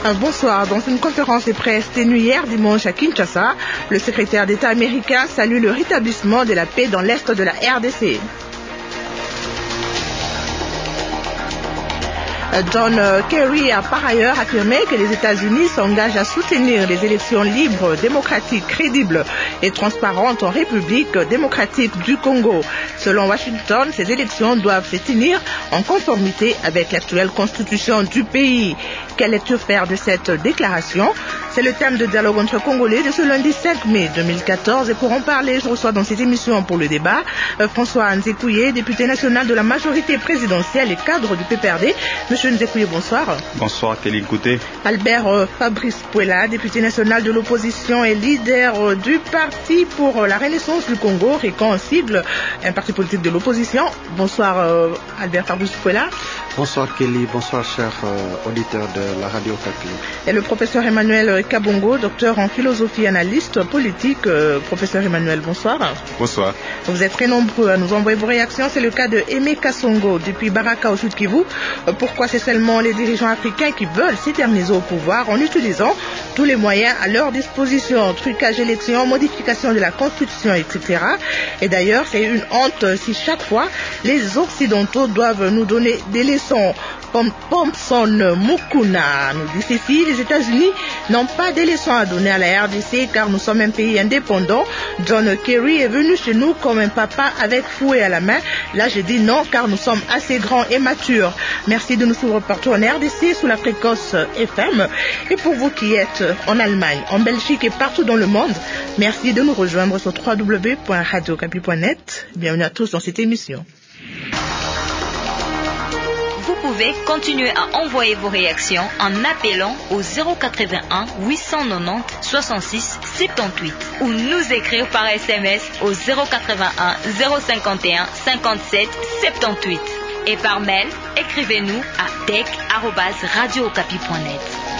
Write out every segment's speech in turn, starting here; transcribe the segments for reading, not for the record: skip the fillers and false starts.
Bonsoir. Dans une conférence de presse tenue hier dimanche à Kinshasa, le secrétaire d'État américain salue le rétablissement de la paix dans l'est de la RDC. John Kerry a par ailleurs affirmé que les États-Unis s'engagent à soutenir les élections libres, démocratiques, crédibles et transparentes en République démocratique du Congo. Selon Washington, ces élections doivent se tenir en conformité avec l'actuelle constitution du pays. Quelle lecture faire de cette déclaration? C'est le thème de dialogue entre Congolais de ce lundi 5 mai 2014. Et pour en parler, je reçois dans cette émission pour le débat François Nzekouye, député national de la majorité présidentielle et cadre du PPRD. Monsieur Nzekouye, bonsoir. Bonsoir, Kelly Kouté. Albert Fabrice Puela, député national de l'opposition et leader du Parti pour la Renaissance du Congo, RECON en sigle, un parti politique de l'opposition. Bonsoir Albert Fabrice Puela. Bonsoir Kelly, bonsoir chers auditeurs de la radio Kapi. Et le professeur Emmanuel Kabongo, docteur en philosophie, analyste politique. Professeur Emmanuel, bonsoir. Bonsoir. Vous êtes très nombreux à nous envoyer vos réactions. C'est le cas de Aimé Kassongo depuis Baraka au Sud Kivu. Pourquoi c'est seulement les dirigeants africains qui veulent s'éterniser au pouvoir en utilisant tous les moyens à leur disposition, trucage élections, modification de la constitution, etc. Et d'ailleurs, c'est une honte si chaque fois les Occidentaux doivent nous donner des leçons. Thompson Mukuna nous dit ceci: les États-Unis n'ont pas de leçons à donner à la RDC car nous sommes un pays indépendant. John Kerry est venu chez nous comme un papa avec fouet à la main. Là, je dis non car nous sommes assez grands et matures. Merci de nous suivre partout en RDC sous la fréquence FM. Et pour vous qui êtes en Allemagne, en Belgique et partout dans le monde, merci de nous rejoindre sur www.radiocapi.net. Bienvenue à tous dans cette émission. Vous pouvez continuer à envoyer vos réactions en appelant au 081 890 66 78 ou nous écrire par SMS au 081 051 57 78 et par mail, écrivez-nous à tech@radiocapi.net.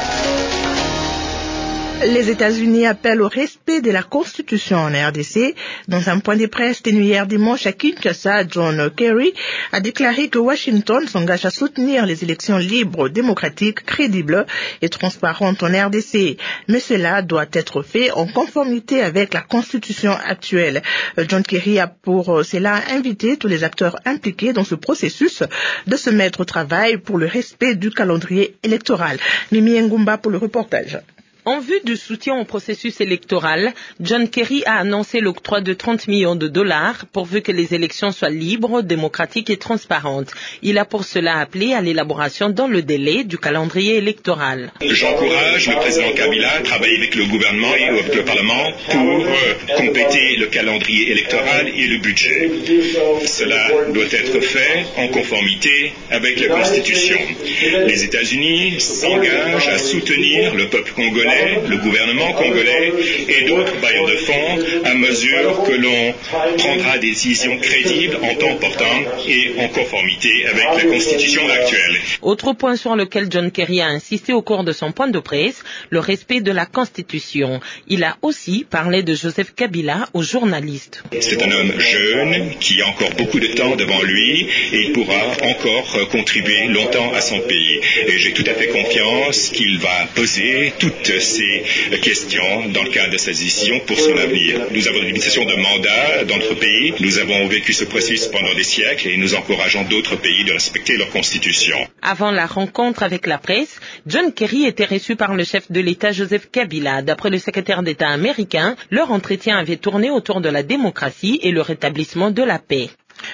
Les États-Unis appellent au respect de la Constitution en RDC. Dans un point de presse tenu hier dimanche à Kinshasa, John Kerry a déclaré que Washington s'engage à soutenir les élections libres, démocratiques, crédibles et transparentes en RDC. Mais cela doit être fait en conformité avec la Constitution actuelle. John Kerry a pour cela invité tous les acteurs impliqués dans ce processus de se mettre au travail pour le respect du calendrier électoral. Mimi Ngumba pour le reportage. En vue du soutien au processus électoral, John Kerry a annoncé l'octroi de 30 millions de dollars pourvu que les élections soient libres, démocratiques et transparentes. Il a pour cela appelé à l'élaboration dans le délai du calendrier électoral. J'encourage le président Kabila à travailler avec le gouvernement et avec le Parlement pour compléter le calendrier électoral et le budget. Cela doit être fait en conformité avec la Constitution. Les États-Unis s'engagent à soutenir le peuple congolais, le gouvernement congolais et d'autres bailleurs de fonds à mesure que l'on prendra des décisions crédibles en temps portant et en conformité avec la Constitution actuelle. Autre point sur lequel John Kerry a insisté au cours de son point de presse, le respect de la Constitution. Il a aussi parlé de Joseph Kabila aux journalistes. C'est un homme jeune qui a encore beaucoup de temps devant lui et il pourra encore contribuer longtemps à son pays. Et j'ai tout à fait confiance qu'il va poser toutes ces questions dans le cadre de sa décision pour son avenir. Nous avons une limitation de mandat dans notre pays. Nous avons vécu ce processus pendant des siècles et nous encourageons d'autres pays de respecter leur constitution. Avant la rencontre avec la presse, John Kerry était reçu par le chef de l'État Joseph Kabila. D'après le secrétaire d'État américain, leur entretien avait tourné autour de la démocratie et le rétablissement de la paix.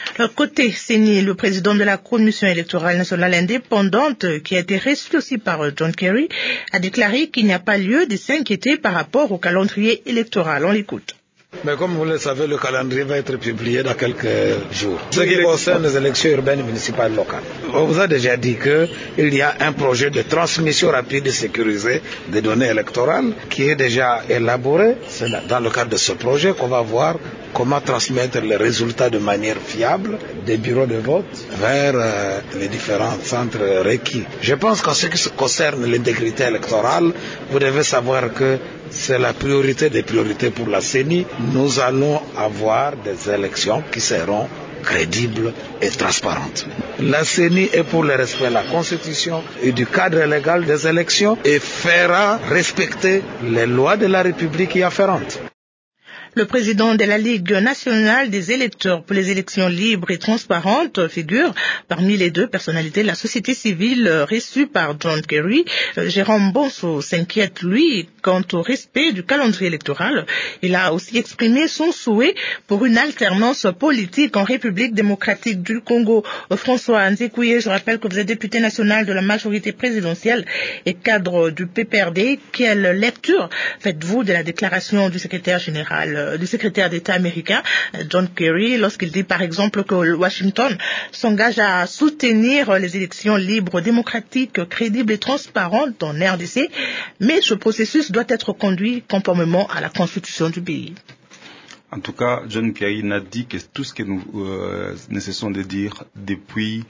Côté CENI, le président de la Commission électorale nationale indépendante, qui a été reçu aussi par John Kerry, a déclaré qu'il n'y a pas lieu de s'inquiéter par rapport au calendrier électoral. On l'écoute. Mais comme vous le savez, le calendrier va être publié dans quelques jours. Ce qui concerne les élections urbaines, municipales, locales. On vous a déjà dit qu'il y a un projet de transmission rapide et sécurisée des données électorales qui est déjà élaboré. C'est dans le cadre de ce projet qu'on va voir comment transmettre les résultats de manière fiable des bureaux de vote vers les différents centres requis. Je pense qu'en ce qui concerne l'intégrité électorale, vous devez savoir que c'est la priorité des priorités pour la CENI. Nous allons avoir des élections qui seront crédible et transparente. La CENI est pour le respect de la Constitution et du cadre légal des élections et fera respecter les lois de la République y afférentes. Le président de la Ligue nationale des électeurs pour les élections libres et transparentes figure parmi les deux personnalités de la société civile reçues par John Kerry. Jérôme Bonso s'inquiète, lui, quant au respect du calendrier électoral. Il a aussi exprimé son souhait pour une alternance politique en République démocratique du Congo. François Nzekouye, je rappelle que vous êtes député national de la majorité présidentielle et cadre du PPRD. Quelle lecture faites-vous de la déclaration du secrétaire général du secrétaire d'État américain, John Kerry, lorsqu'il dit par exemple que Washington s'engage à soutenir les élections libres, démocratiques, crédibles et transparentes en RDC, mais ce processus doit être conduit conformément à la constitution du pays. En tout cas, John Kerry n'a dit que tout ce que nous ne cessons de dire depuis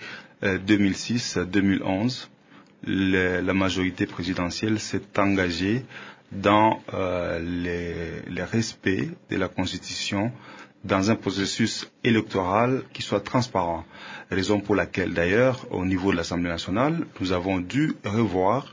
2006-2011. La majorité présidentielle s'est engagée dans le respect de la Constitution dans un processus électoral qui soit transparent. Raison pour laquelle, d'ailleurs, au niveau de l'Assemblée nationale, nous avons dû revoir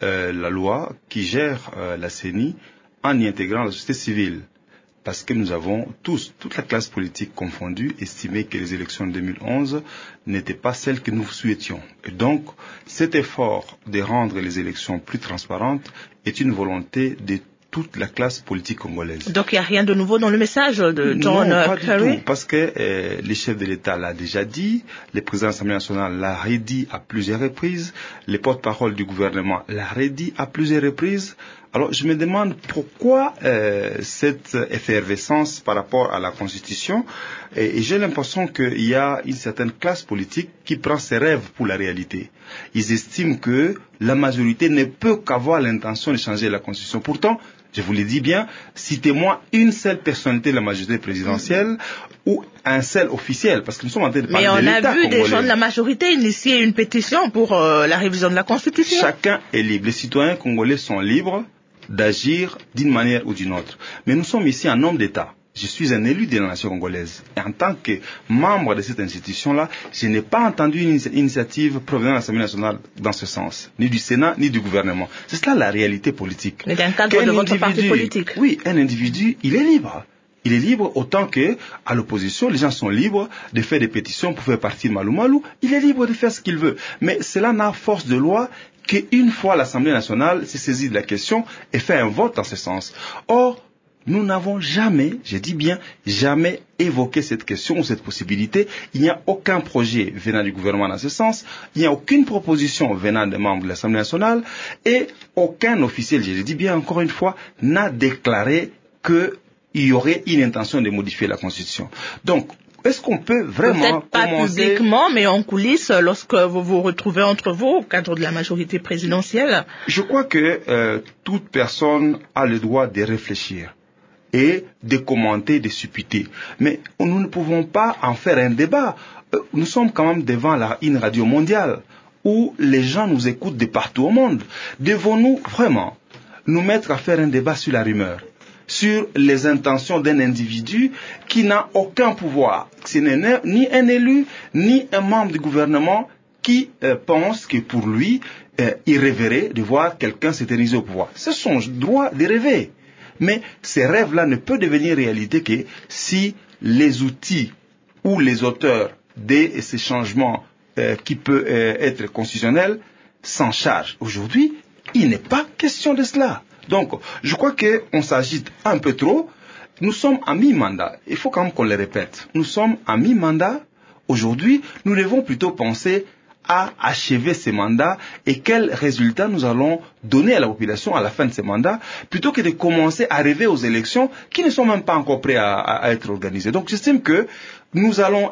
la loi qui gère la CENI en y intégrant la société civile. Parce que nous avons tous, toute la classe politique confondue, estimé que les élections de 2011 n'étaient pas celles que nous souhaitions. Et donc, cet effort de rendre les élections plus transparentes est une volonté de toute la classe politique congolaise. Donc il n'y a rien de nouveau dans le message de John Kerry? Non, du tout, parce que le chef de l'État l'a déjà dit, le président de l'Assemblée nationale l'a redit à plusieurs reprises, les porte-parole du gouvernement l'a redit à plusieurs reprises. Alors je me demande pourquoi cette effervescence par rapport à la Constitution, et j'ai l'impression qu'il y a une certaine classe politique qui prend ses rêves pour la réalité. Ils estiment que la majorité ne peut qu'avoir l'intention de changer la Constitution. Pourtant, je vous le dis bien, citez-moi une seule personnalité de la majorité présidentielle ou un seul officiel, parce que nous sommes en train de parler de l'État congolais. Mais on a vu des gens de la majorité initier une pétition pour la révision de la Constitution. Chacun est libre. Les citoyens congolais sont libres d'agir d'une manière ou d'une autre. Mais nous sommes ici un homme d'État. Je suis un élu de la nation congolaise. Et en tant que membre de cette institution-là, je n'ai pas entendu une initiative provenant de l'Assemblée nationale dans ce sens, ni du Sénat, ni du gouvernement. C'est cela la réalité politique. Mais dans le cadre de votre parti politique. Oui, un individu, il est libre. Il est libre autant que, à l'opposition, les gens sont libres de faire des pétitions pour faire partir Malou Malou. Il est libre de faire ce qu'il veut. Mais cela n'a force de loi qu'une fois l'Assemblée nationale s'est saisie de la question et fait un vote dans ce sens. Or, nous n'avons jamais, je dis bien, jamais évoqué cette question ou cette possibilité. Il n'y a aucun projet venant du gouvernement dans ce sens. Il n'y a aucune proposition venant des membres de l'Assemblée nationale. Et aucun officiel, je le dis bien encore une fois, n'a déclaré qu'il y aurait une intention de modifier la Constitution. Donc, est-ce qu'on peut vraiment peut-être pas publiquement, mais en coulisses, lorsque vous vous retrouvez entre vous, au cadre de la majorité présidentielle? Je crois que toute personne a le droit de réfléchir et de commenter, de supputer. Mais nous ne pouvons pas en faire un débat. Nous sommes quand même devant une radio mondiale où les gens nous écoutent de partout au monde. Devons-nous vraiment nous mettre à faire un débat sur la rumeur, sur les intentions d'un individu qui n'a aucun pouvoir? Ce n'est ni un élu, ni un membre du gouvernement qui pense que pour lui, il rêverait de voir quelqu'un s'éterniser au pouvoir. C'est son droit de rêver. Mais ces rêves-là ne peuvent devenir réalité que si les outils ou les auteurs de ces changements qui peuvent être constitutionnels s'en chargent. Aujourd'hui, il n'est pas question de cela. Donc, je crois qu'on s'agite un peu trop. Nous sommes à mi-mandat. Il faut quand même qu'on le répète. Nous sommes à mi-mandat. Aujourd'hui, nous devons plutôt penser à achever ces mandats et quels résultats nous allons donner à la population à la fin de ces mandats, plutôt que de commencer à rêver aux élections qui ne sont même pas encore prêtes à être organisées. Donc j'estime que nous allons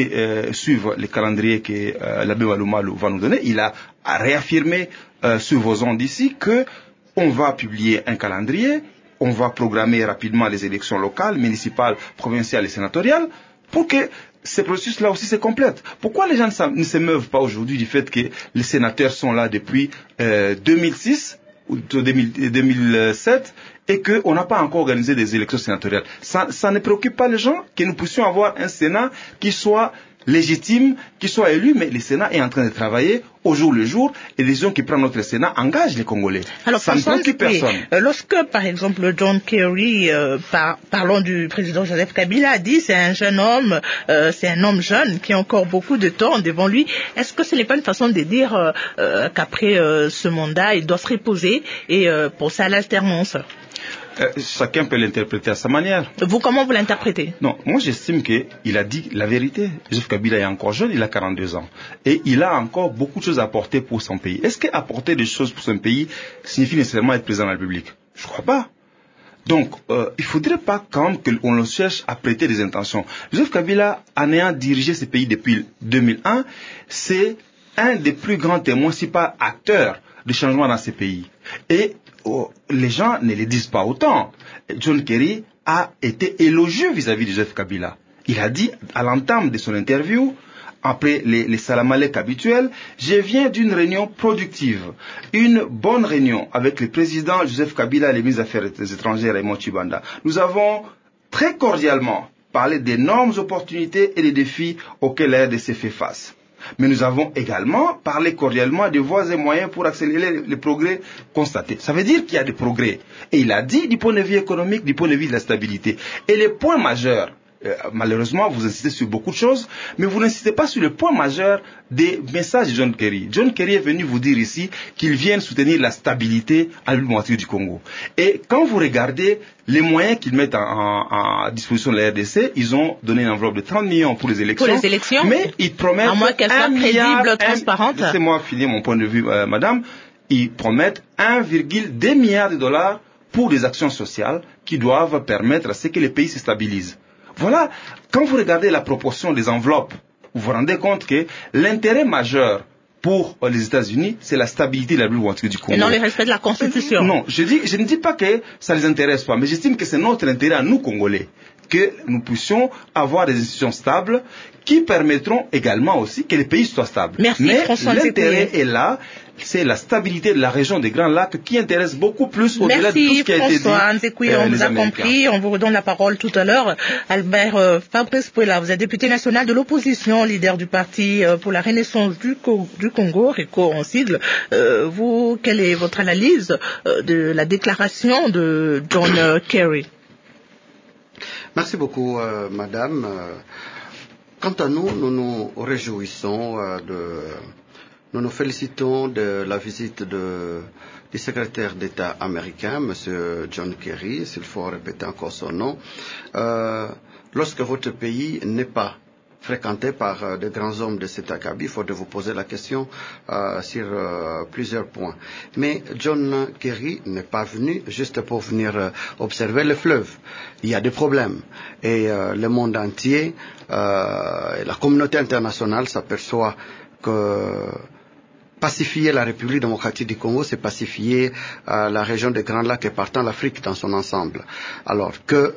suivre le calendrier que l'abbé Malou Malou va nous donner. Il a réaffirmé sur vos ondes ici qu'on va publier un calendrier, on va programmer rapidement les élections locales, municipales, provinciales et sénatoriales, pour que ces processus-là aussi se complètent. Pourquoi les gens ne s'émeuvent pas aujourd'hui du fait que les sénateurs sont là depuis 2006 2007 et qu'on n'a pas encore organisé des élections sénatoriales. Ça ne préoccupe pas les gens que nous puissions avoir un Sénat qui soit légitime, qui soit élu, mais le Sénat est en train de travailler au jour le jour et les gens qui prennent notre Sénat engagent les Congolais. Alors, ça ne préoccupe personne. Lorsque, par exemple, John Kerry, parlons du président Joseph Kabila, dit c'est un jeune homme, c'est un homme jeune qui a encore beaucoup de temps devant lui, est-ce que ce n'est pas une façon de dire qu'après ce mandat, il doit se reposer et penser à l'alternance? Chacun peut l'interpréter à sa manière. Vous, comment vous l'interprétez? Non, moi j'estime qu'il a dit la vérité. Joseph Kabila est encore jeune, il a 42 ans. Et il a encore beaucoup de choses à apporter pour son pays. Est-ce qu'apporter des choses pour son pays signifie nécessairement être président de la République? Je ne crois pas. Donc, il ne faudrait pas quand même qu'on le cherche à prêter des intentions. Joseph Kabila, en ayant dirigé ce pays depuis 2001, c'est un des plus grands témoins, si pas acteurs, de changement dans ce pays. Et les gens ne le disent pas autant. John Kerry a été élogieux vis-à-vis de Joseph Kabila. Il a dit à l'entame de son interview, après les salamalek habituels, je viens d'une réunion productive, une bonne réunion avec le président Joseph Kabila et le ministre des Affaires étrangères Raymond Tshibanda. Nous avons très cordialement parlé d'énormes opportunités et des défis auxquels la RDC fait face. Mais nous avons également parlé cordialement des voies et moyens pour accélérer les progrès constatés. Ça veut dire qu'il y a des progrès. Et il a dit du point de vue économique, du point de vue de la stabilité. Et les points majeurs, malheureusement, vous insistez sur beaucoup de choses, mais vous n'insistez pas sur le point majeur des messages de John Kerry. John Kerry est venu vous dire ici qu'il vient soutenir la stabilité à l'ouest du Congo. Et quand vous regardez les moyens qu'ils mettent à disposition de la RDC, ils ont donné une enveloppe de 30 millions pour les élections. Pour les élections? Mais ils promettent à moins qu'elles soient crédibles, transparentes. Laissez-moi finir mon point de vue, madame. Ils promettent 1,2 milliard de dollars pour des actions sociales qui doivent permettre à ce que les pays se stabilisent. Voilà, quand vous regardez la proportion des enveloppes, vous vous rendez compte que l'intérêt majeur pour les États-Unis, c'est la stabilité de la République du Congo. Et non le respect de la Constitution. Non, je ne dis pas que ça ne les intéresse pas, mais j'estime que c'est notre intérêt à nous, Congolais, que nous puissions avoir des institutions stables qui permettront également aussi que les pays soient stables. Merci, mais François l'intérêt est là, c'est la stabilité de la région des Grands Lacs qui intéresse beaucoup plus au-delà de tout ce qui a été dit. Merci François, on vous a compris, on vous redonne la parole tout à l'heure. Albert Fabrice Pouela, vous êtes député national de l'opposition, leader du parti pour la renaissance du Congo, RECO en sigle. Vous, quelle est votre analyse de la déclaration de John Kerry? Merci beaucoup, madame. Quant à nous, nous nous réjouissons nous nous félicitons de la visite du secrétaire d'État américain, M. John Kerry, s'il faut répéter encore son nom. Lorsque votre pays n'est pas fréquenté par de grands hommes de cet acabit, il faut de vous poser la question sur plusieurs points. Mais John Kerry n'est pas venu juste pour venir observer le fleuve. Il y a des problèmes. Et le monde entier, la communauté internationale s'aperçoit que pacifier la République démocratique du Congo, c'est pacifier la région des Grands Lacs et partant l'Afrique dans son ensemble. Alors que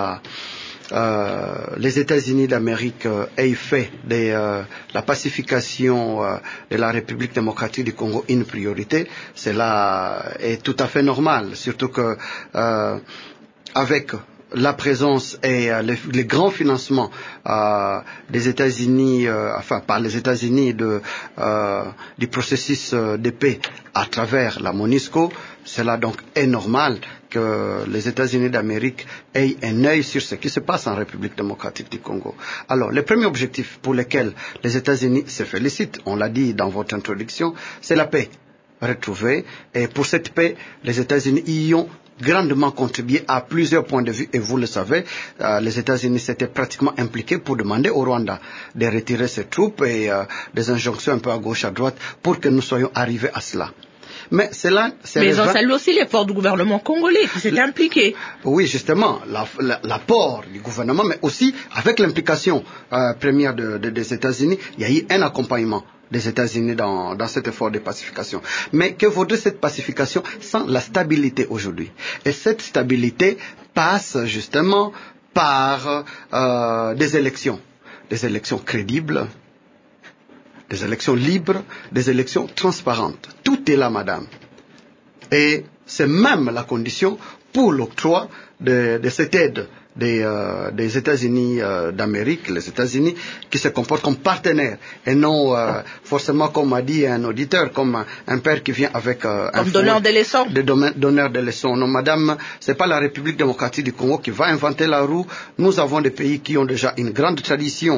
les États-Unis d'Amérique aient fait de la pacification de la République démocratique du Congo une priorité, cela est tout à fait normal, surtout que avec la présence et les grands financements des États-Unis, par les États-Unis du processus de paix à travers la MONUSCO, cela donc est normal que les États-Unis d'Amérique aient un œil sur ce qui se passe en République démocratique du Congo. Alors, le premier objectif pour lequel les États-Unis se félicitent, on l'a dit dans votre introduction, c'est la paix retrouvée. Et pour cette paix, les États-Unis y ont grandement contribué à plusieurs points de vue et vous le savez, les États-Unis s'étaient pratiquement impliqués pour demander au Rwanda de retirer ses troupes et des injonctions un peu à gauche à droite pour que nous soyons arrivés à cela. Mais cela, mais ils ont salué aussi l'effort du gouvernement congolais qui s'est impliqué. Oui, justement, l'apport du gouvernement, mais aussi avec l'implication première des États-Unis, il y a eu un accompagnement des États-Unis dans cet effort de pacification. Mais que vaudrait cette pacification sans la stabilité aujourd'hui? Et cette stabilité passe justement par des élections crédibles, des élections libres, des élections transparentes. Tout est là, madame. Et c'est même la condition pour l'octroi de cette aide des États-Unis d'Amérique, les États-Unis qui se comportent comme partenaires et non forcément, comme a dit un auditeur, comme un père qui vient avec un donneur de leçons. Donneur de leçons. Non, madame, c'est pas la République démocratique du Congo qui va inventer la roue. Nous avons des pays qui ont déjà une grande tradition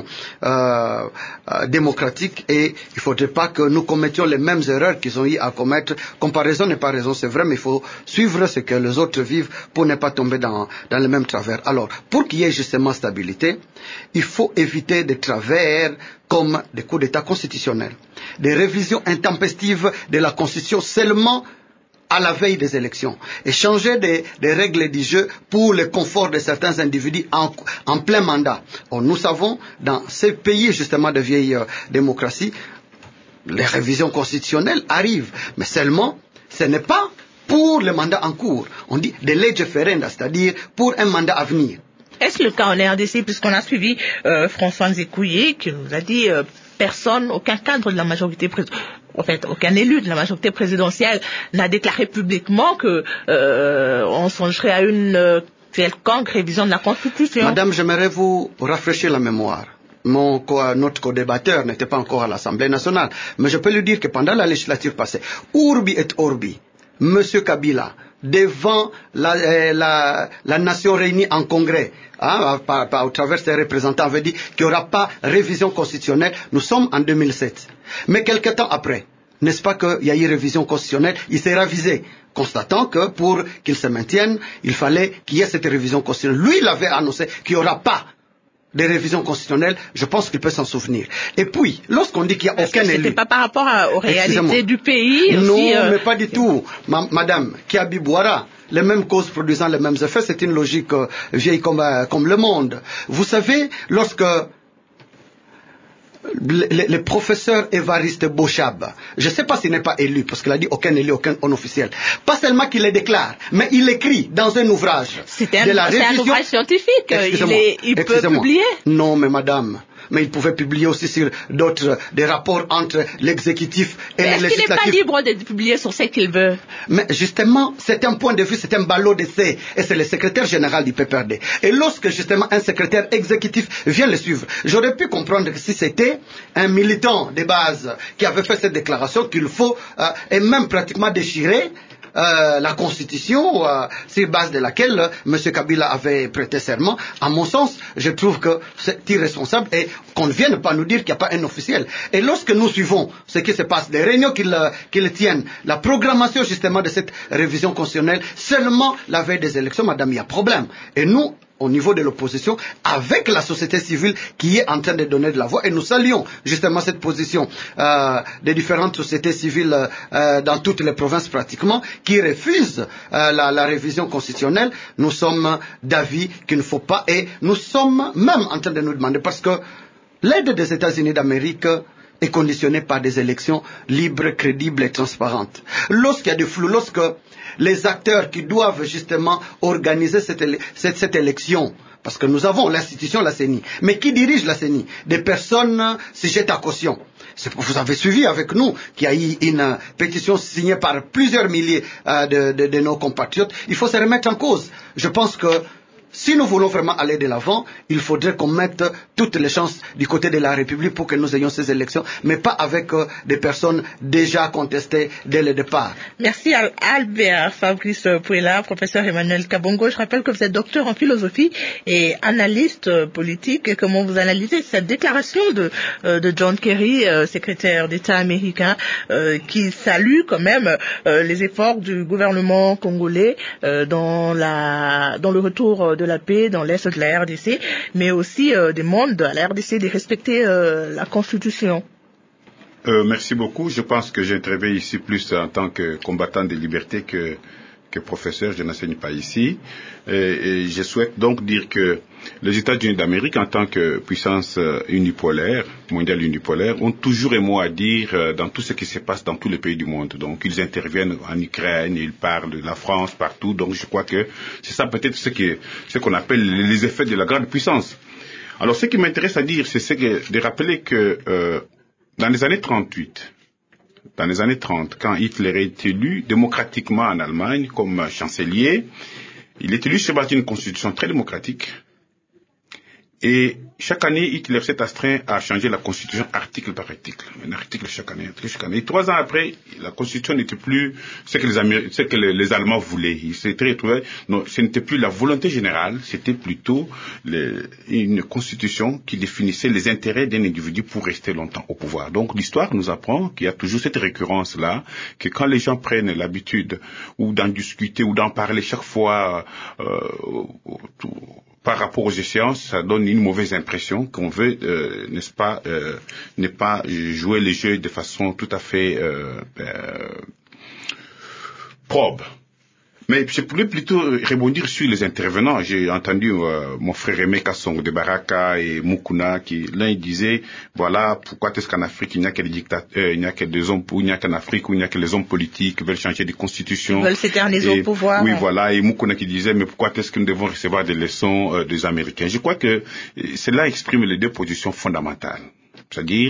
démocratique et il faudrait pas que nous commettions les mêmes erreurs qu'ils ont eu à commettre. Comparaison n'est pas raison, c'est vrai, mais il faut suivre ce que les autres vivent pour ne pas tomber dans le même travers. Alors, pour qu'il y ait justement stabilité, il faut éviter des travers comme des coups d'État constitutionnels, des révisions intempestives de la Constitution seulement à la veille des élections, et changer des règles du jeu pour le confort de certains individus en plein mandat. Or, nous savons, dans ces pays justement de vieille démocratie, les révisions constitutionnelles arrivent, mais seulement, ce n'est pas pour le mandat en cours. On dit de lege ferenda, c'est-à-dire pour un mandat à venir. Est-ce le cas en RDC, puisqu'on a suivi François Nzekouye, qui nous a dit personne, aucun cadre de la majorité présidentielle, en fait, aucun élu de la majorité présidentielle n'a déclaré publiquement que on songerait à une quelconque révision de la Constitution. Madame, j'aimerais vous rafraîchir la mémoire. Notre co-débatteur n'était pas encore à l'Assemblée nationale, mais je peux lui dire que pendant la législature passée, urbi et orbi, Monsieur Kabila, devant la nation réunie en congrès, au travers ses représentants, avait dit qu'il n'y aura pas révision constitutionnelle. Nous sommes en 2007. Mais quelque temps après, n'est-ce pas qu'il y a eu révision constitutionnelle, il s'est ravisé, constatant que pour qu'il se maintienne, il fallait qu'il y ait cette révision constitutionnelle. Lui, il avait annoncé qu'il n'y aura pas des révisions constitutionnelles, je pense qu'il peut s'en souvenir. Et puis, lorsqu'on dit qu'il n'y a aucun élu... C'était pas par rapport aux réalités du pays non, aussi, mais pas du tout. Madame, Kiabi Bouara, les mêmes causes produisant les mêmes effets, c'est une logique vieille comme le monde. Vous savez, lorsque le professeur Évariste Bochab, je ne sais pas s'il n'est pas élu, parce qu'il a dit aucun élu, aucun officiel. Pas seulement qu'il le déclare, mais il écrit dans un ouvrage. C'est un ouvrage scientifique. Il peut publier. Non, mais madame. Mais il pouvait publier aussi sur des rapports entre l'exécutif et le législatif. Est-ce qu'il n'est pas libre de publier sur ce qu'il veut? Mais justement, c'est un point de vue, c'est un ballot d'essai. Et c'est le secrétaire général du PPRD. Et lorsque justement un secrétaire exécutif vient le suivre, j'aurais pu comprendre que si c'était un militant de base qui avait fait cette déclaration, qu'il faut, et même pratiquement déchirer, la Constitution, sur base de laquelle M. Kabila avait prêté serment, à mon sens, je trouve que c'est irresponsable et qu'on ne vienne pas nous dire qu'il n'y a pas un officiel. Et lorsque nous suivons ce qui se passe, les réunions qu'ils tiennent, la programmation justement de cette révision constitutionnelle, seulement la veille des élections, madame, il y a problème. Et nous, au niveau de l'opposition, avec la société civile qui est en train de donner de la voix. Et nous saluons justement cette position des différentes sociétés civiles dans toutes les provinces pratiquement, qui refusent la révision constitutionnelle. Nous sommes d'avis qu'il ne faut pas, et nous sommes même en train de nous demander, parce que l'aide des États-Unis d'Amérique est conditionnée par des élections libres, crédibles et transparentes. Lorsqu'il y a du flou, lorsque les acteurs qui doivent justement organiser cette élection, parce que nous avons l'institution, la CENI, mais qui dirige la CENI? Des personnes sujettes à caution. Vous avez suivi avec nous qu'il y a eu une pétition signée par plusieurs milliers de nos compatriotes. Il faut se remettre en cause. Je pense que si nous voulons vraiment aller de l'avant, il faudrait qu'on mette toutes les chances du côté de la République pour que nous ayons ces élections, mais pas avec des personnes déjà contestées dès le départ. Merci Albert Fabrice Pouela, professeur Emmanuel Kabongo. Je rappelle que vous êtes docteur en philosophie et analyste politique. Et comment vous analysez cette déclaration de John Kerry, secrétaire d'État américain, qui salue quand même les efforts du gouvernement congolais dans le retour de la paix dans l'est de la RDC, mais aussi demande à la RDC de respecter la Constitution. Merci beaucoup. Je pense que j'interviens ici plus en tant que combattant des libertés que professeur. Je n'enseigne pas ici. Et je souhaite donc dire que les États-Unis d'Amérique, en tant que puissance unipolaire, mondiale unipolaire, ont toujours un mot à dire dans tout ce qui se passe dans tous les pays du monde. Donc, ils interviennent en Ukraine, ils parlent de la France, partout. Donc, je crois que c'est ça peut-être ce qu'on appelle les effets de la grande puissance. Alors, ce qui m'intéresse à dire, c'est de rappeler que dans les années 38, dans les années 30, quand Hitler est élu démocratiquement en Allemagne comme chancelier, il est élu sur base d'une constitution très démocratique. Et chaque année, Hitler s'est astreint à changer la constitution article par article. Un article chaque année. Et 3 ans après, la constitution n'était plus ce que les Allemands voulaient. Ils s'étaient retrouvés. Non, ce n'était plus la volonté générale, c'était plutôt une constitution qui définissait les intérêts d'un individu pour rester longtemps au pouvoir. Donc l'histoire nous apprend qu'il y a toujours cette récurrence-là, que quand les gens prennent l'habitude ou d'en discuter ou d'en parler chaque fois par rapport aux échéances, ça donne une mauvaise impression qu'on veut, n'est-ce pas, ne pas jouer les jeux de façon tout à fait probe. Mais je pourrais plutôt rebondir sur les intervenants. J'ai entendu mon frère Aimé Kasongo de Baraka et Mukuna qui l'un disait voilà pourquoi est-ce qu'en Afrique il n'y a que des dictateurs, il n'y a que des hommes, il n'y a qu'en Afrique où il n'y a que les hommes politiques qui veulent changer des constitutions, ils veulent s'éterniser au pouvoir. Oui, voilà. Et Mukuna qui disait mais pourquoi est-ce que nous devons recevoir des leçons des Américains. Je crois que cela exprime les deux positions fondamentales. C'est-à-dire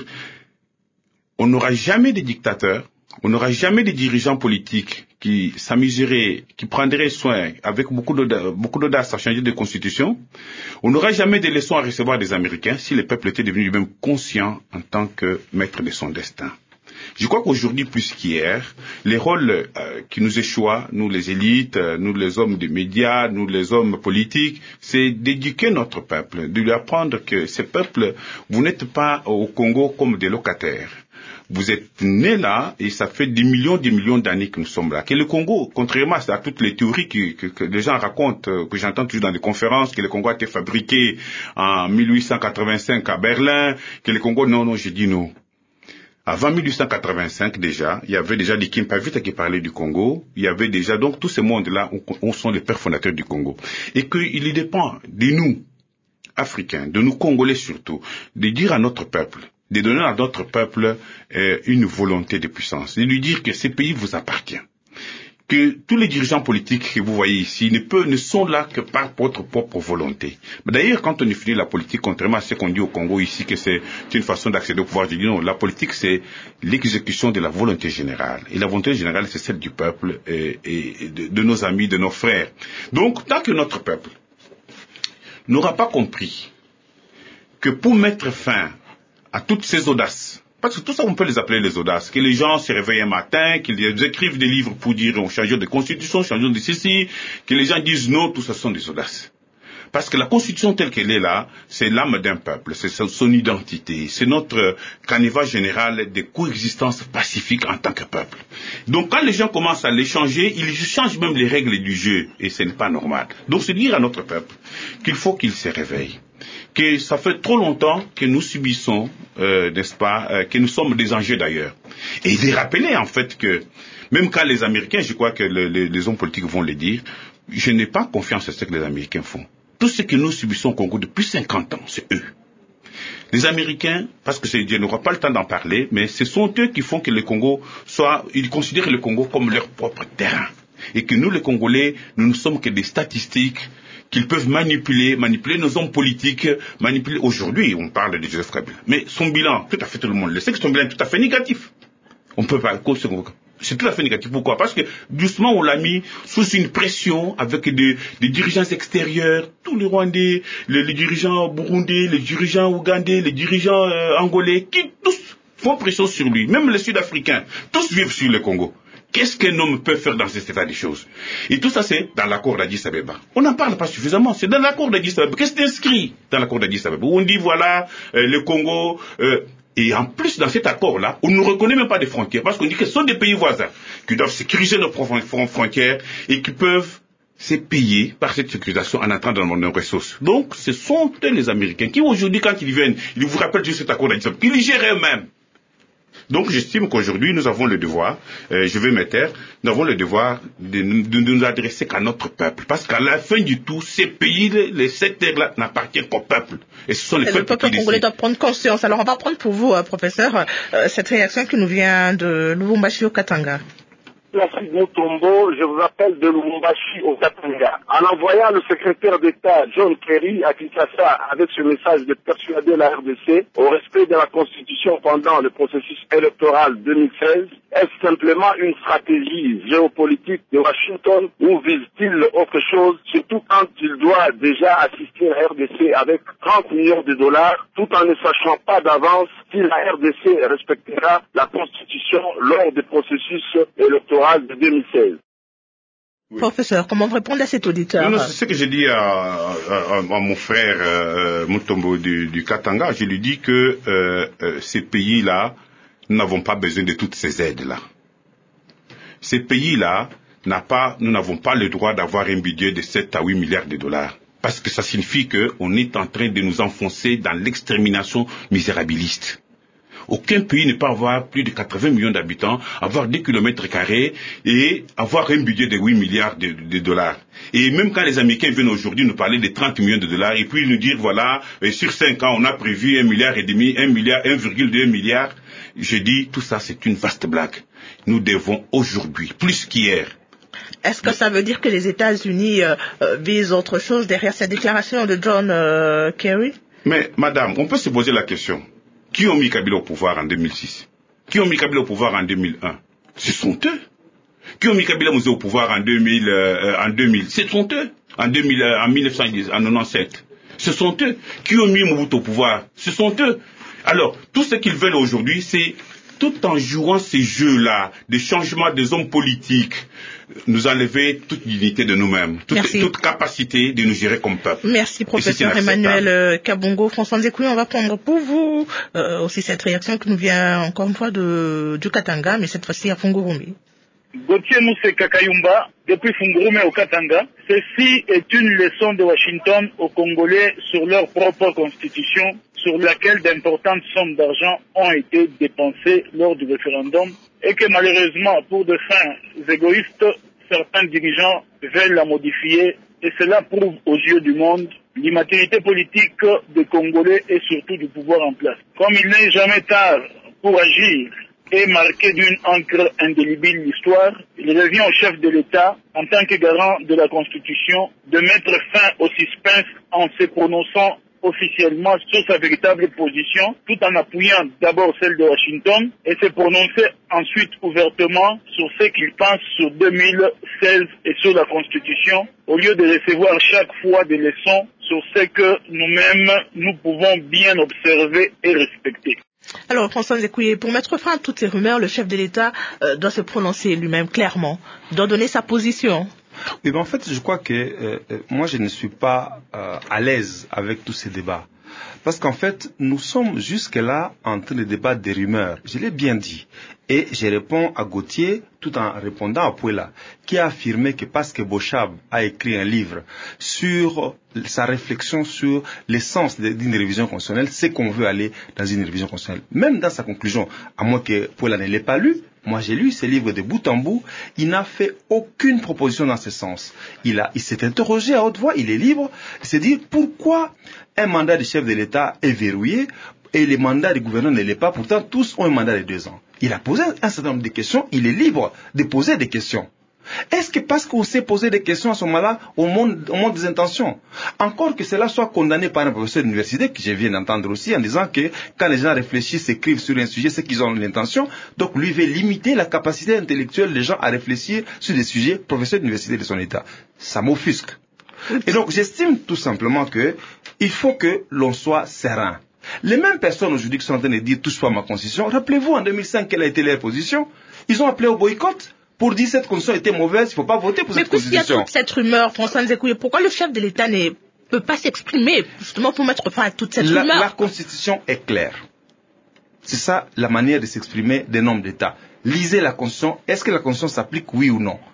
on n'aura jamais de dictateurs. On n'aura jamais de dirigeants politiques qui s'amuseraient, qui prendraient soin avec beaucoup d'audace à changer de constitution. On n'aura jamais de leçons à recevoir des Américains si le peuple était devenu lui-même conscient en tant que maître de son destin. Je crois qu'aujourd'hui, plus qu'hier, les rôles qui nous échoient, nous les élites, nous les hommes des médias, nous les hommes politiques, c'est d'éduquer notre peuple, de lui apprendre que ce peuple, vous n'êtes pas au Congo comme des locataires. Vous êtes nés là et ça fait des millions d'années que nous sommes là. Que le Congo, contrairement à toutes les théories que les gens racontent, que j'entends toujours dans des conférences, que le Congo a été fabriqué en 1885 à Berlin, que le Congo, non, je dis non. Avant 1885 déjà, il y avait déjà des Kimpavita qui parlaient du Congo, il y avait déjà, donc tous ces mondes-là où sont les pères fondateurs du Congo. Et qu'il dépend de nous, Africains, de nous Congolais surtout, de dire à notre peuple, de donner à notre peuple une volonté de puissance, de lui dire que ce pays vous appartient, que tous les dirigeants politiques que vous voyez ici ne sont là que par votre propre volonté. D'ailleurs, quand on définit la politique, contrairement à ce qu'on dit au Congo ici, que c'est une façon d'accéder au pouvoir, je dis non, la politique c'est l'exécution de la volonté générale. Et la volonté générale c'est celle du peuple et de nos amis, de nos frères. Donc, tant que notre peuple n'aura pas compris que pour mettre fin à toutes ces audaces, parce que tout ça on peut les appeler les audaces, que les gens se réveillent un matin, qu'ils écrivent des livres pour dire on change de constitution, changeons de ceci, que les gens disent non, tout ça sont des audaces. Parce que la constitution telle qu'elle est là, c'est l'âme d'un peuple, c'est son identité, c'est notre canevas général de coexistence pacifique en tant que peuple. Donc quand les gens commencent à les changer, ils changent même les règles du jeu, et ce n'est pas normal. Donc c'est dire à notre peuple qu'il faut qu'il se réveille, que ça fait trop longtemps que nous subissons, n'est-ce pas, que nous sommes des enjeux d'ailleurs. Et de rappeler en fait que, même quand les Américains, je crois que les hommes politiques vont le dire, je n'ai pas confiance à ce que les Américains font. Tout ce que nous subissons au Congo depuis 50 ans, c'est eux. Les Américains, parce que je n'aurai pas le temps d'en parler, mais ce sont eux qui font que le Congo ils considèrent le Congo comme leur propre terrain. Et que nous, les Congolais, nous ne sommes que des statistiques qu'ils peuvent manipuler nos hommes politiques, manipuler. Aujourd'hui, on parle de Joseph Kabila. Mais son bilan, tout à fait tout le monde le sait que son bilan est tout à fait négatif. On peut pas, c'est tout à fait négatif. Pourquoi? Parce que, doucement, on l'a mis sous une pression avec des dirigeants extérieurs, tous les Rwandais, les dirigeants burundais, les dirigeants ougandais, les dirigeants angolais, qui tous font pression sur lui. Même les Sud-Africains, tous vivent sur le Congo. Qu'est-ce qu'un homme peut faire dans cet état des choses? Et tout ça, c'est dans l'accord d'Addis Abeba. On n'en parle pas suffisamment. C'est dans l'accord d'Addis Abeba. Qu'est-ce qui est inscrit dans l'accord d'Addis Abeba? Où on dit, voilà, le Congo... Et en plus, dans cet accord-là, on ne reconnaît même pas des frontières, parce qu'on dit que ce sont des pays voisins qui doivent sécuriser nos frontières et qui peuvent se payer par cette sécurisation en entrant dans nos ressources. Donc, ce sont les Américains qui, aujourd'hui, quand ils viennent, ils vous rappellent juste cet accord d'Addis Abeba, qu'ils les gèrent eux-mêmes. Donc, j'estime qu'aujourd'hui, nous avons le devoir, je vais me taire, nous avons le devoir de nous adresser qu'à notre peuple. Parce qu'à la fin du tout, ces pays, ces terres-là n'appartiennent qu'au peuple. Et ce sont les peuples qui décident. Le peuple congolais doit prendre conscience. Alors, on va prendre pour vous, professeur, cette réaction qui nous vient de Lubumbashi au Katanga. Placide Mutombo, je vous appelle de Lubumbashi au Katanga. En envoyant le secrétaire d'État John Kerry à Kinshasa avec ce message de persuader la RDC au respect de la Constitution pendant le processus électoral 2016, est-ce simplement une stratégie géopolitique de Washington ou vise-t-il autre chose, surtout quand il doit déjà assister la RDC avec 30 millions de dollars tout en ne sachant pas d'avance si la RDC respectera la Constitution lors du processus électoral de 2016. Oui. Professeur, comment répondre à cet auditeur? Non, c'est ce que j'ai dit à mon frère Mutombo du Katanga. Je lui dis que ces pays-là, nous n'avons pas besoin de toutes ces aides-là. Ces pays-là, nous n'avons pas le droit d'avoir un budget de 7 à 8 milliards de dollars. Parce que ça signifie qu'on est en train de nous enfoncer dans l'extermination misérabiliste. Aucun pays ne peut avoir plus de 80 millions d'habitants, avoir 2 kilomètres carrés et avoir un budget de 8 milliards de dollars. Et même quand les Américains viennent aujourd'hui nous parler de 30 millions de dollars et puis nous dire voilà, sur 5 ans on a prévu 1,5 milliard, 1,2 milliard, je dis tout ça c'est une vaste blague. Nous devons aujourd'hui, plus qu'hier. Est-ce que ça veut dire que les États-Unis visent autre chose derrière cette déclaration de John Kerry? Mais madame, on peut se poser la question. Qui ont mis Kabila au pouvoir en 2006? Qui ont mis Kabila au pouvoir en 2001? Ce sont eux. Qui ont mis Kabila au pouvoir en 2000? Ce sont eux. En 1997. Ce sont eux. Qui ont mis Mobutu au pouvoir? Ce sont eux. Alors, tout ce qu'ils veulent aujourd'hui, c'est, tout en jouant ces jeux-là, des changements des hommes politiques, nous enlever toute dignité de nous-mêmes, toute capacité de nous gérer comme peuple. Merci, professeur Emmanuel Kabongo. François Nzekoué, on va prendre pour vous aussi cette réaction qui nous vient encore une fois du Katanga, mais cette fois-ci à Fungurumi. Gauthier Mousse Kakayumba, depuis Fungurumi au Katanga. Ceci est une leçon de Washington aux Congolais sur leur propre constitution, sur laquelle d'importantes sommes d'argent ont été dépensées lors du référendum et que malheureusement, pour de fins égoïstes, certains dirigeants veulent la modifier et cela prouve aux yeux du monde l'immaturité politique des Congolais et surtout du pouvoir en place. Comme il n'est jamais tard pour agir et marquer d'une encre indélébile l'histoire, il revient au chef de l'État, en tant que garant de la Constitution, de mettre fin au suspense en se prononçant officiellement sur sa véritable position, tout en appuyant d'abord celle de Washington et se prononcer ensuite ouvertement sur ce qu'il pense sur 2016 et sur la Constitution, au lieu de recevoir chaque fois des leçons sur ce que nous-mêmes nous pouvons bien observer et respecter. Alors, François Nzekoué, pour mettre fin à toutes ces rumeurs, le chef de l'État doit se prononcer lui-même clairement, doit donner sa position. Oui, mais en fait, je crois que moi, je ne suis pas à l'aise avec tous ces débats. Parce qu'en fait, nous sommes jusque-là en train de débattre des rumeurs. Je l'ai bien dit. Et je réponds à Gauthier tout en répondant à Pouela, qui a affirmé que parce que Bochab a écrit un livre sur sa réflexion sur l'essence d'une révision constitutionnelle, c'est qu'on veut aller dans une révision constitutionnelle. Même dans sa conclusion, à moins que Pouela ne l'ait pas lu, moi j'ai lu ce livre de bout en bout, il n'a fait aucune proposition dans ce sens. Il s'est interrogé à haute voix, il est libre, il s'est dit pourquoi un mandat de chef de l'État est verrouillé et les mandats du gouverneur ne l'est pas, pourtant tous ont un mandat de 2 ans. Il a posé un certain nombre de questions, il est libre de poser des questions. Est-ce que parce qu'on s'est posé des questions à ce moment-là, on montre des intentions? Encore que cela soit condamné par un professeur d'université, que je viens d'entendre aussi, en disant que quand les gens réfléchissent, écrivent sur un sujet, c'est qu'ils ont l'intention. Donc lui veut limiter la capacité intellectuelle des gens à réfléchir sur des sujets, professeur d'université de son État. Ça m'offusque. Et donc j'estime tout simplement que il faut que l'on soit serein. Les mêmes personnes aujourd'hui qui sont en train de dire touche pas à ma constitution, rappelez-vous en 2005 quelle a été leur position? Ils ont appelé au boycott pour dire cette constitution était mauvaise, il ne faut pas voter pour cette constitution. Mais puisqu'il y a toute cette rumeur, François Nzekoué, pourquoi le chef de l'État ne peut pas s'exprimer justement pour mettre fin à toute cette rumeur? La constitution est claire. C'est ça la manière de s'exprimer des hommes d'État. Lisez la constitution, est-ce que la constitution s'applique oui ou non?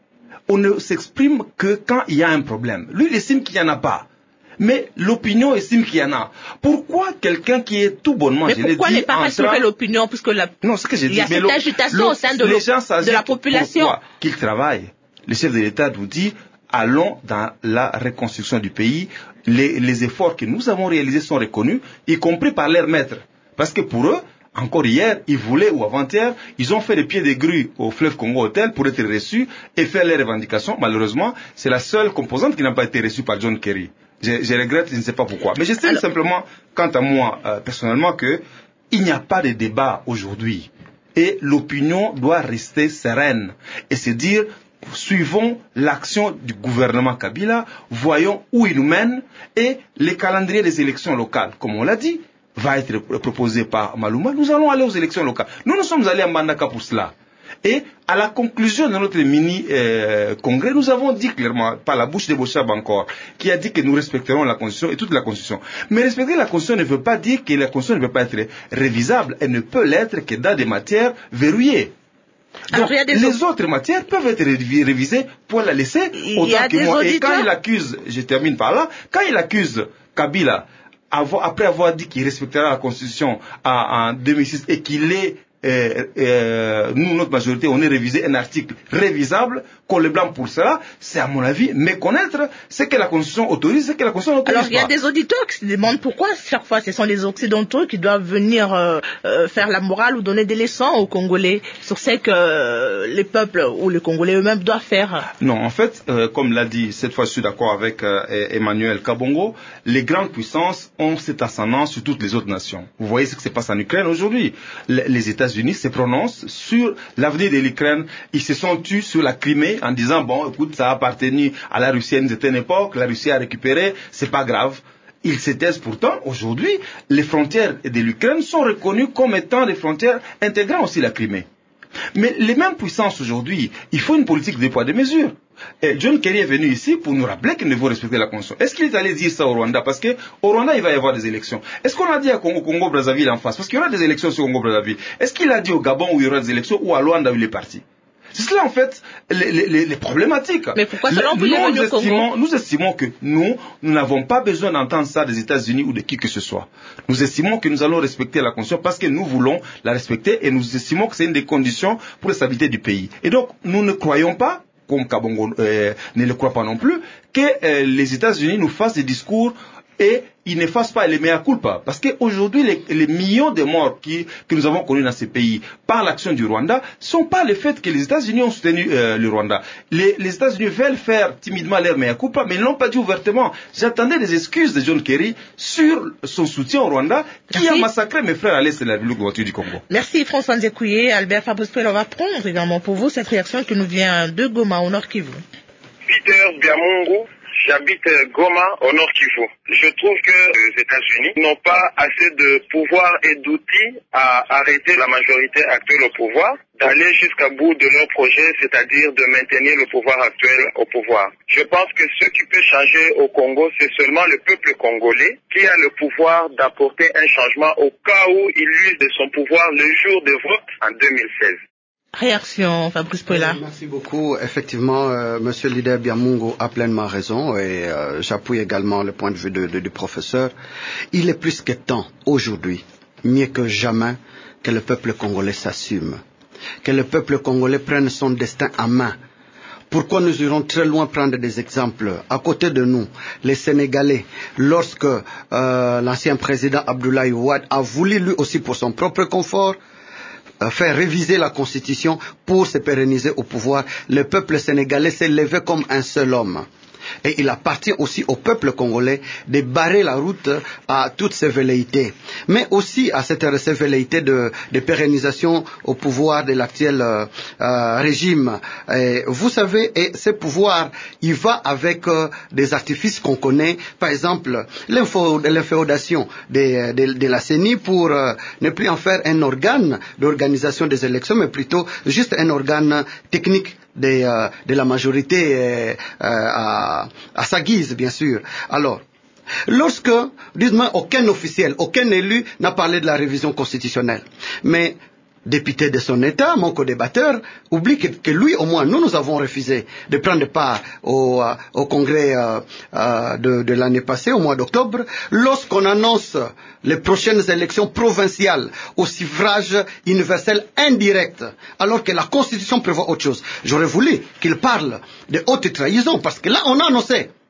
On ne s'exprime que quand il y a un problème. Lui, il estime qu'il n'y en a pas. Mais l'opinion estime qu'il y en a. Pourquoi quelqu'un qui est tout bonnement, mais pourquoi ne pas rassurer l'opinion, puisque non, ce que j'ai dit, il y a cette agitation au sein de la population. Pourquoi qu'il travaille? Le chef de l'État nous dit, allons dans la reconstruction du pays. Les efforts que nous avons réalisés sont reconnus, y compris par leurs maîtres. Parce que pour eux, encore hier, ils voulaient, ou avant-hier, ils ont fait les pieds des grues au fleuve Congo Hotel pour être reçus et faire les revendications. Malheureusement, c'est la seule composante qui n'a pas été reçue par John Kerry. Je regrette, je ne sais pas pourquoi. Mais j'estime simplement, quant à moi, personnellement, qu'il n'y a pas de débat aujourd'hui. Et l'opinion doit rester sereine. Et se dire, suivons l'action du gouvernement Kabila, voyons où il nous mène, et les calendriers des élections locales, comme on l'a dit, va être proposé par Malouma. Nous allons aller aux élections locales. Nous sommes allés à Mbandaka pour cela. Et à la conclusion de notre mini-congrès, nous avons dit clairement, par la bouche de Bochab encore, qui a dit que nous respecterons la Constitution et toute la Constitution. Mais respecter la Constitution ne veut pas dire que la Constitution ne peut pas être révisable. Elle ne peut l'être que dans des matières verrouillées. Donc, les autres matières peuvent être révisées pour la laisser autant que moi. Et quand il accuse, je termine par là, quand il accuse Kabila, après avoir dit qu'il respectera la Constitution en 2006 et qu'il est nous, notre majorité, on est révisé un article révisable, qu'on le blâme pour cela, c'est à mon avis méconnaître ce que la Constitution autorise, ce que la Constitution n'autorise pas. Alors il y a des auditeurs qui se demandent pourquoi chaque fois ce sont les Occidentaux qui doivent venir faire la morale ou donner des leçons aux Congolais sur ce que les peuples ou les Congolais eux-mêmes doivent faire. Non, en fait, comme l'a dit, cette fois je suis d'accord avec Emmanuel Kabongo, les grandes puissances ont cet ascendant sur toutes les autres nations. Vous voyez ce qui se passe en Ukraine aujourd'hui. Les États-Unis se prononcent sur l'avenir de l'Ukraine. Ils se sont tus sur la Crimée en disant, bon, écoute, ça a appartenu à la Russie à une certaine époque, la Russie a récupéré, c'est pas grave. Ils se taisent pourtant, aujourd'hui, les frontières de l'Ukraine sont reconnues comme étant des frontières intégrant aussi la Crimée. Mais les mêmes puissances aujourd'hui, il faut une politique de poids et de mesure. Et John Kerry est venu ici pour nous rappeler qu'il faut respecter la Constitution. Est-ce qu'il est allé dire ça au Rwanda? Parce qu'au Rwanda, il va y avoir des élections. Est-ce qu'on a dit au Congo-Brazzaville en face? Parce qu'il y aura des élections sur Congo-Brazzaville. Est-ce qu'il a dit au Gabon où il y aura des élections ou à Luanda où il est parti? C'est cela en fait les problématiques. Mais pourquoi seulement vous venir au Congo? Nous estimons que nous n'avons pas besoin d'entendre ça des États-Unis ou de qui que ce soit. Nous estimons que nous allons respecter la Constitution parce que nous voulons la respecter et nous estimons que c'est une des conditions pour la stabilité du pays. Et donc nous ne croyons pas, comme Kabongo ne le croit pas non plus, que les États-Unis nous fassent des discours et ils ne fassent pas les mea culpa. Parce qu'aujourd'hui, les millions de morts que nous avons connus dans ces pays par l'action du Rwanda ne sont pas le fait que les États-Unis ont soutenu le Rwanda. Les États-Unis veulent faire timidement leur mea culpa, mais ils ne l'ont pas dit ouvertement. J'attendais des excuses de John Kerry sur son soutien au Rwanda qui a massacré mes frères à l'est de la République du Congo. Merci François Nzekouye. Albert Fabrice Prel, on va prendre également pour vous cette réaction qui nous vient de Goma au Nord Kivu. Peter Biamungu. J'habite Goma, au Nord Kivu. Je trouve que les États-Unis n'ont pas assez de pouvoir et d'outils à arrêter la majorité actuelle au pouvoir, d'aller jusqu'à bout de leur projet, c'est-à-dire de maintenir le pouvoir actuel au pouvoir. Je pense que ce qui peut changer au Congo, c'est seulement le peuple congolais qui a le pouvoir d'apporter un changement au cas où il use de son pouvoir le jour de vote en 2016. Réaction, Fabrice Poela. Merci beaucoup. Effectivement, Monsieur le leader Biamungu a pleinement raison et j'appuie également le point de vue du professeur. Il est plus que temps, aujourd'hui, mieux que jamais, que le peuple congolais s'assume, que le peuple congolais prenne son destin en main. Pourquoi nous irons très loin prendre des exemples? À côté de nous, les Sénégalais, lorsque l'ancien président Abdoulaye Wade a voulu lui aussi pour son propre confort, faire réviser la Constitution pour se pérenniser au pouvoir, le peuple sénégalais s'est levé comme un seul homme. Et il appartient aussi au peuple congolais de barrer la route à toutes ces velléités, mais aussi à cette velléité de pérennisation au pouvoir de l'actuel régime. Et vous savez, et ce pouvoir, il va avec des artifices qu'on connaît, par exemple l'inféodation de la CENI pour ne plus en faire un organe d'organisation des élections, mais plutôt juste un organe technique de la majorité à sa guise, bien sûr. Alors, lorsque, dites-moi, aucun officiel, aucun élu n'a parlé de la révision constitutionnelle, mais député de son État, mon co-débatteur, oublie que lui, au moins, nous avons refusé de prendre part au congrès de l'année passée, au mois d'octobre, lorsqu'on annonce les prochaines élections provinciales au suffrage universel indirect, alors que la Constitution prévoit autre chose. J'aurais voulu qu'il parle de haute trahison, parce que là, on a annoncé.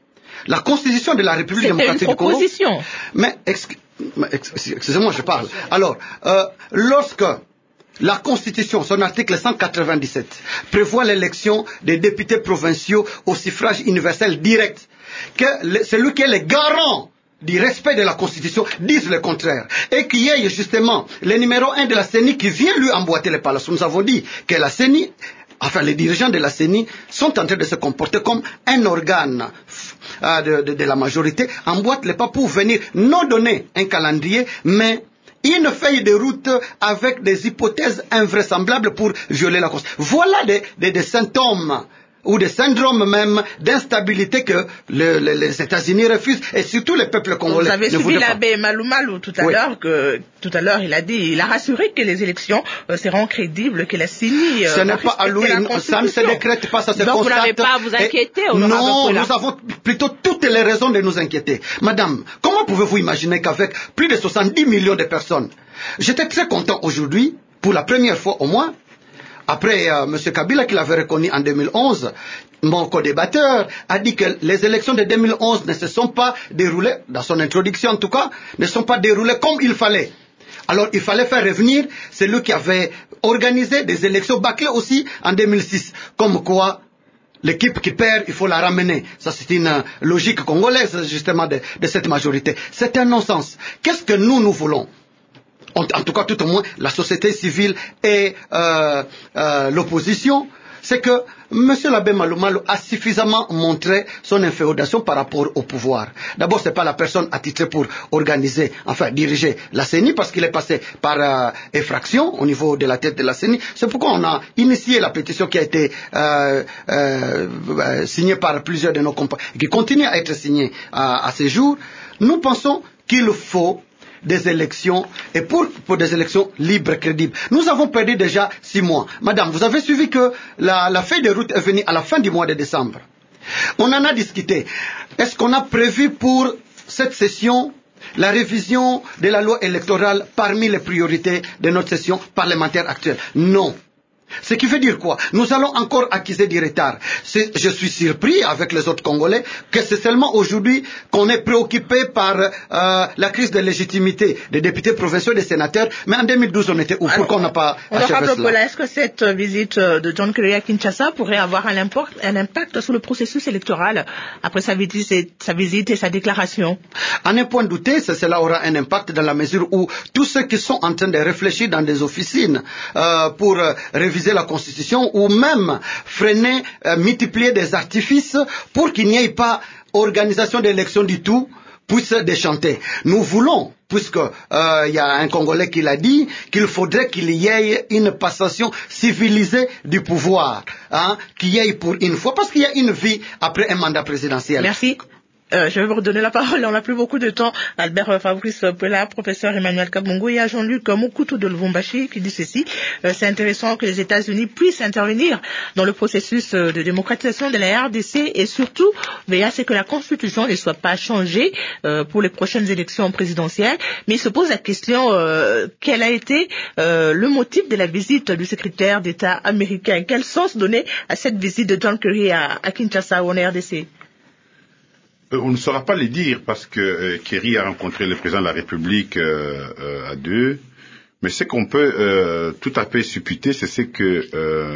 La Constitution de la République démocratique du Congo... C'était une proposition. Mais, excusez-moi, je parle. Alors, lorsque la Constitution, son article 197, prévoit l'élection des députés provinciaux au suffrage universel direct, que celui qui est le garant du respect de la Constitution dise le contraire. Et qu'il y ait justement le numéro 1 de la CENI qui vient lui emboîter les pas. Nous avons dit que la CENI, enfin les dirigeants de la CENI sont en train de se comporter comme un organe de la majorité, emboîte les pas pour venir non donner un calendrier, mais une feuille de route avec des hypothèses invraisemblables pour violer la Constitution. Voilà des symptômes ou des syndromes même d'instabilité que les États-Unis refusent, et surtout les peuples congolais. Vous avez suivi l'abbé Malou tout à l'heure, il a rassuré que les élections seront crédibles, que la CENI ce n'est pas à lui, ça ne se décrète pas, ça se constate. Donc vous n'avez pas à vous inquiéter, non, nous avons plutôt toutes les raisons de nous inquiéter. Madame, comment pouvez-vous imaginer qu'avec plus de 70 millions de personnes, j'étais très content aujourd'hui, pour la première fois au moins, après M. Kabila qui l'avait reconnu en 2011, mon co-débatteur a dit que les élections de 2011 ne se sont pas déroulées, dans son introduction en tout cas, ne sont pas déroulées comme il fallait. Alors il fallait faire revenir celui qui avait organisé des élections bâclées aussi en 2006. Comme quoi, l'équipe qui perd, il faut la ramener. Ça c'est une logique congolaise justement de cette majorité. C'est un non-sens. Qu'est-ce que nous voulons ? En tout cas, tout au moins, la société civile et l'opposition, c'est que M. l'abbé Malou a suffisamment montré son inféodation par rapport au pouvoir. D'abord, c'est pas la personne attitrée pour organiser, enfin diriger la CENI, parce qu'il est passé par effraction au niveau de la tête de la CENI. C'est pourquoi on a initié la pétition qui a été signée par plusieurs de nos compagnons, qui continue à être signée à ce jour. Nous pensons qu'il faut des élections, et pour des élections libres, crédibles. Nous avons perdu déjà 6 mois. Madame, vous avez suivi que la feuille de route est venue à la fin du mois de décembre. On en a discuté. Est-ce qu'on a prévu pour cette session la révision de la loi électorale parmi les priorités de notre session parlementaire actuelle? Non. Ce qui veut dire quoi? Nous allons encore acquiser du retard. Je suis surpris avec les autres Congolais que c'est seulement aujourd'hui qu'on est préoccupé par la crise de légitimité des députés provinciaux, des sénateurs. Mais en 2012, on était où? Pourquoi on n'a pas achevé cela? Est-ce que cette visite de John Kerry à Kinshasa pourrait avoir un impact sur le processus électoral après sa visite et sa déclaration? À un point douté, cela aura un impact dans la mesure où tous ceux qui sont en train de réfléchir dans des officines pour réviser la Constitution ou même freiner, multiplier des artifices pour qu'il n'y ait pas organisation d'élection du tout, puissent déchanter. Nous voulons, puisque y a un Congolais qui l'a dit, qu'il faudrait qu'il y ait une passation civilisée du pouvoir, qu'il y ait pour une fois, parce qu'il y a une vie après un mandat présidentiel. Merci. Je vais vous redonner la parole, on n'a plus beaucoup de temps. Albert Fabrice Pela, professeur Emmanuel Kabongo et à Jean-Luc Mokutu de Lubumbashi qui dit ceci. C'est intéressant que les États-Unis puissent intervenir dans le processus de démocratisation de la RDC et surtout veiller à ce que la Constitution ne soit pas changée pour les prochaines élections présidentielles. Mais il se pose la question quel a été le motif de la visite du secrétaire d'État américain? Quel sens donner à cette visite de John Kerry à Kinshasa ou en RDC? On ne saura pas le dire parce que Kerry a rencontré le président de la République à deux. Mais ce qu'on peut tout à fait supputer, c'est que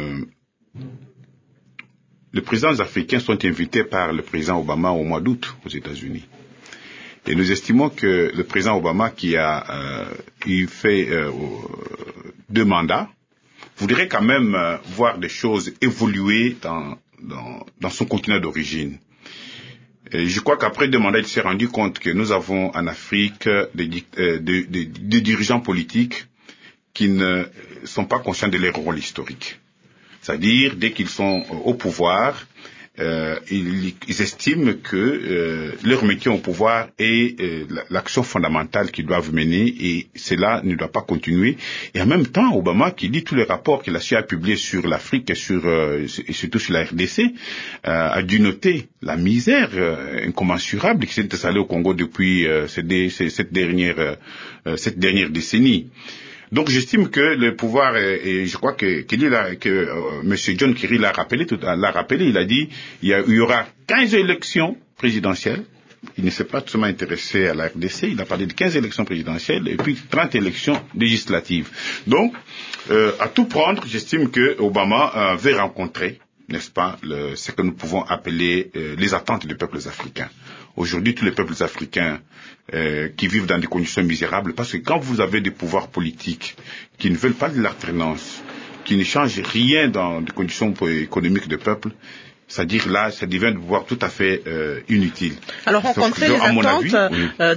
les présidents africains sont invités par le président Obama au mois d'août aux États-Unis. Et nous estimons que le président Obama, qui a fait 2 mandats, voudrait quand même voir des choses évoluer dans son continent d'origine. Et je crois qu'après 2 mandats, il s'est rendu compte que nous avons en Afrique des dirigeants politiques qui ne sont pas conscients de leur rôle historique. C'est-à-dire, dès qu'ils sont au pouvoir, ils estiment que leur métier au pouvoir est l'action fondamentale qu'ils doivent mener et cela ne doit pas continuer. Et en même temps, Obama, qui lit tous les rapports qu'il a su publier sur l'Afrique et surtout sur la RDC, a dû noter la misère incommensurable qui s'est installée au Congo depuis cette dernière décennie. Donc j'estime que le pouvoir, et je crois que M. John Kerry l'a rappelé, il a dit il y aura 15 élections présidentielles. Il ne s'est pas seulement intéressé à la RDC, il a parlé de 15 élections présidentielles et puis 30 élections législatives. Donc, à tout prendre, j'estime que Obama veut rencontrer, n'est-ce pas, ce que nous pouvons appeler les attentes des peuples africains. Aujourd'hui, tous les peuples africains qui vivent dans des conditions misérables, parce que quand vous avez des pouvoirs politiques qui ne veulent pas de l'alternance, qui ne changent rien dans les conditions économiques des peuples, c'est-à-dire là, ça devient de pouvoir tout à fait inutile. Alors rencontrer les attentes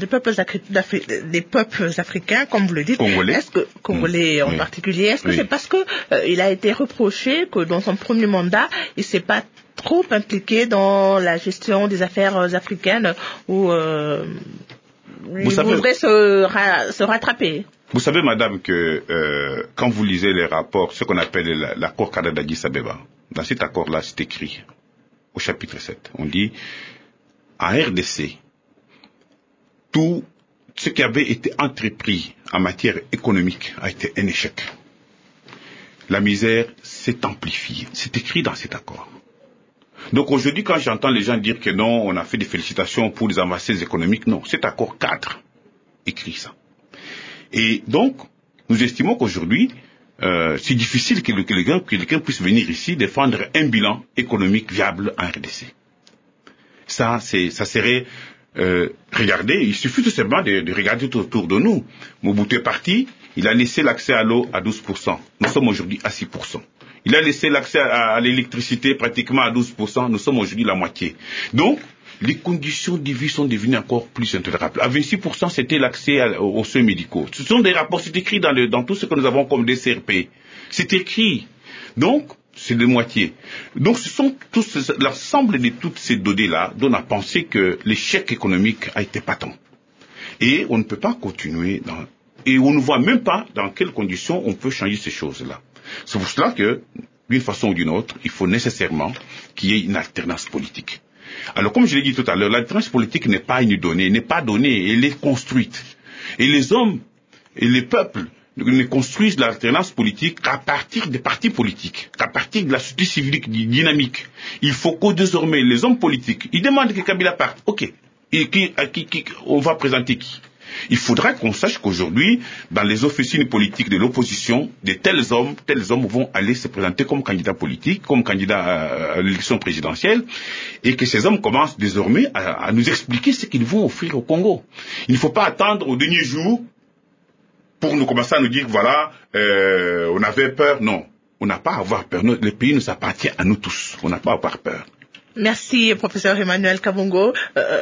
des peuples africains, comme vous le dites, Congolais, Congolais en particulier, est-ce que c'est parce que il a été reproché que dans son premier mandat, il s'est pas trop impliqué dans la gestion des affaires africaines où il voudrait se rattraper? Vous savez, madame, que quand vous lisez les rapports, ce qu'on appelle l'accord cadre d'Addis Abeba, dans cet accord-là, c'est écrit au chapitre 7. On dit, en RDC, tout ce qui avait été entrepris en matière économique a été un échec. La misère s'est amplifiée. C'est écrit dans cet accord. Donc aujourd'hui, quand j'entends les gens dire que non, on a fait des félicitations pour les avancées économiques, non, cet accord cadre écrit ça. Et donc, nous estimons qu'aujourd'hui, c'est difficile que quelqu'un puisse venir ici défendre un bilan économique viable en RDC. Ça serait regardez, il suffit tout simplement de regarder tout autour de nous. Mobutu est parti, il a laissé l'accès à l'eau à 12%. Nous sommes aujourd'hui à 6%. Il a laissé l'accès à l'électricité pratiquement à 12%. Nous sommes aujourd'hui la moitié. Donc, les conditions de vie sont devenues encore plus intolérables. À 26%, c'était l'accès aux soins médicaux. Ce sont des rapports, c'est écrit dans tout ce que nous avons comme DCRP. C'est écrit. Donc, c'est de moitié. Donc, ce sont l'ensemble de toutes ces données-là dont on a pensé que l'échec économique a été patent. Et on ne peut pas continuer et on ne voit même pas dans quelles conditions on peut changer ces choses-là. C'est pour cela que, d'une façon ou d'une autre, il faut nécessairement qu'il y ait une alternance politique. Alors, comme je l'ai dit tout à l'heure, l'alternance politique n'est pas une donnée, n'est pas donnée, elle est construite. Et les hommes et les peuples ne construisent l'alternance politique qu'à partir des partis politiques, qu'à partir de la société civile dynamique. Il faut que désormais les hommes politiques, ils demandent que Kabila parte. Ok. Et on va présenter qui? Il faudra qu'on sache qu'aujourd'hui, dans les officines politiques de l'opposition, tels hommes vont aller se présenter comme candidats politiques, comme candidats à l'élection présidentielle, et que ces hommes commencent désormais à nous expliquer ce qu'ils vont offrir au Congo. Il ne faut pas attendre au dernier jour pour nous commencer à nous dire, voilà, on avait peur. Non, on n'a pas à avoir peur. Le pays nous appartient à nous tous. On n'a pas à avoir peur. Merci, professeur Emmanuel Kabongo.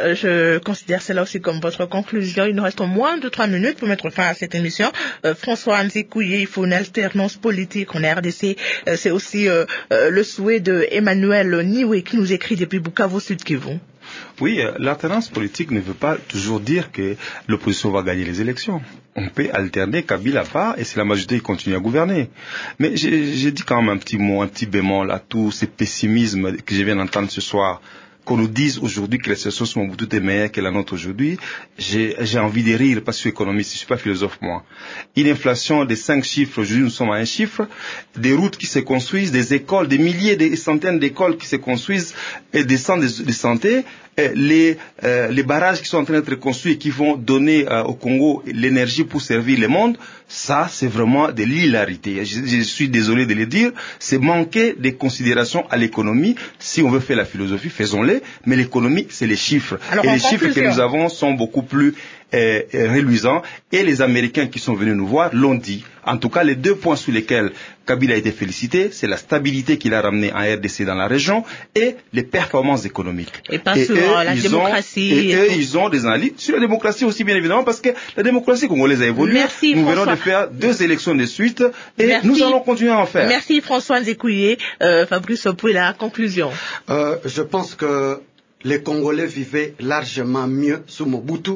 Je considère cela aussi comme votre conclusion. Il nous reste moins de 3 minutes pour mettre fin à cette émission. François Nzikouye, il faut une alternance politique en RDC. C'est aussi le souhait de Emmanuel Niwe qui nous écrit depuis Bukavu, Sud Kivu. Oui, l'alternance politique ne veut pas toujours dire que l'opposition va gagner les élections. On peut alterner, Kabila part, et c'est la majorité qui continue à gouverner. Mais j'ai dit quand même un petit mot, un petit bémol à tout ce pessimisme que je viens d'entendre ce soir. Qu'on nous dise aujourd'hui que la situation sur Mobutu est meilleure que la nôtre aujourd'hui, j'ai envie de rire parce que je suis économiste, je suis pas philosophe moi. Une inflation de 5 chiffres, aujourd'hui nous sommes à 1 chiffre, des routes qui se construisent, des écoles, des milliers, des centaines d'écoles qui se construisent, et des centres de santé, les barrages qui sont en train d'être construits et qui vont donner au Congo l'énergie pour servir le monde, ça c'est vraiment de l'hilarité. Je suis désolé de le dire, c'est manquer de considération à l'économie. Si on veut faire la philosophie, faisons-le, mais l'économie c'est les chiffres. Alors, et les chiffres que nous avons sont beaucoup plus reluisants, et les Américains qui sont venus nous voir l'ont dit. En tout cas, les 2 points sur lesquels Kabila a été félicité, c'est la stabilité qu'il a ramenée en RDC dans la région et les performances économiques. Et pas sur la démocratie. Ils ont des analyses sur la démocratie aussi, bien évidemment, parce que la démocratie congolaise a évolué. Merci, nous venons de faire 2 élections de suite et nous allons continuer à en faire. Merci François Nzikouye. Fabrice Opoué, la conclusion. Je pense que les Congolais vivaient largement mieux sous Mobutu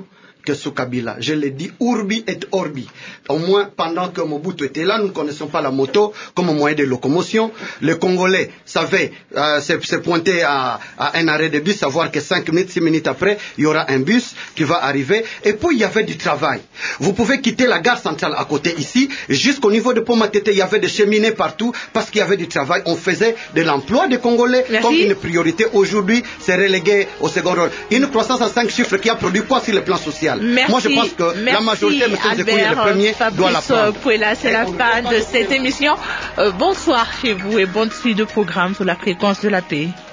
que sous Kabila. Je l'ai dit, urbi et orbi. Au moins, pendant que Mobutu était là, nous ne connaissions pas la moto comme moyen de locomotion. Les Congolais savaient se pointer à un arrêt de bus, savoir que 5 minutes, 6 minutes après, il y aura un bus qui va arriver. Et puis, il y avait du travail. Vous pouvez quitter la gare centrale à côté ici, jusqu'au niveau de Pomatete, il y avait des cheminées partout, parce qu'il y avait du travail. On faisait de l'emploi des Congolais comme une priorité. Aujourd'hui, c'est relégué au second rôle. Une croissance à 5 chiffres qui a produit quoi sur le plan social? Moi, je pense que la majorité, M. Zekouye, le premier, doit la prendre. C'est la fin de cette émission. Bonsoir chez vous et bonne suite de programme sur la fréquence de la paix.